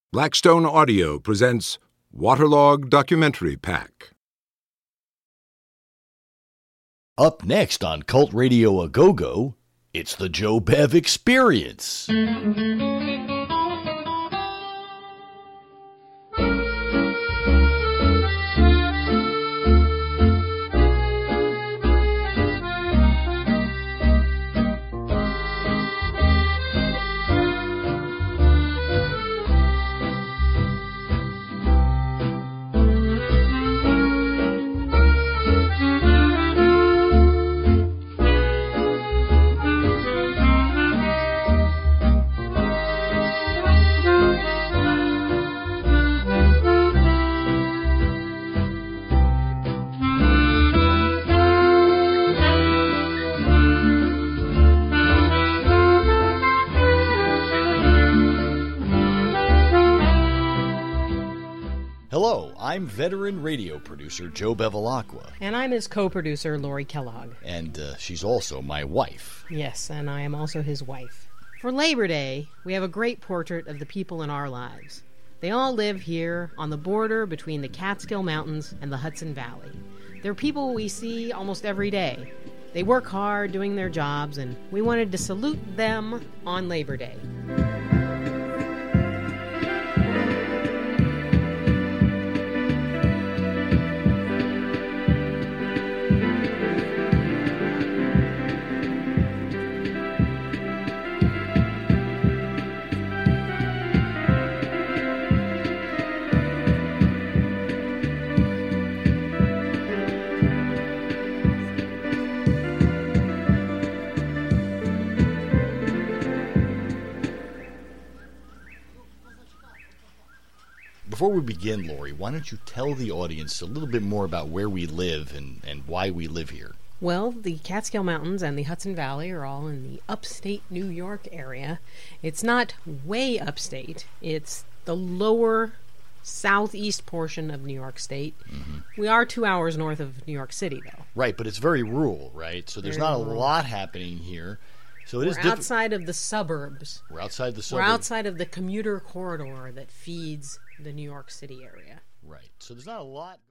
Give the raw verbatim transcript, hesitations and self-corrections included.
Blackstone Audio presents Waterlog Documentary Pack. Up next on Cult Radio A-Go-Go, it's the Joe Bev Experience. Hello, I'm veteran radio producer Joe Bevilacqua. And I'm his co-producer, Lori Kellogg. And uh, she's also my wife. Yes, and I am also his wife. For Labor Day, we have a great portrait of the people in our lives. They all live here on the border between the Catskill Mountains and the Hudson Valley. They're people we see almost every day. They work hard doing their jobs, and we wanted to salute them on Labor Day. Before we begin, Lori, why don't you tell the audience a little bit more about where we live and, and why we live here? Well, the Catskill Mountains and the Hudson Valley are all in the upstate New York area. It's not way upstate. It's the lower southeast portion of New York State. Mm-hmm. We are two hours north of New York City, though. Right, but it's very rural, right? So there's Very not a rural. lot happening here. So it We're is diffi- outside of the suburbs. We're outside the We're suburbs. outside of the commuter corridor that feeds the New York City area. Right. So there's not a lot.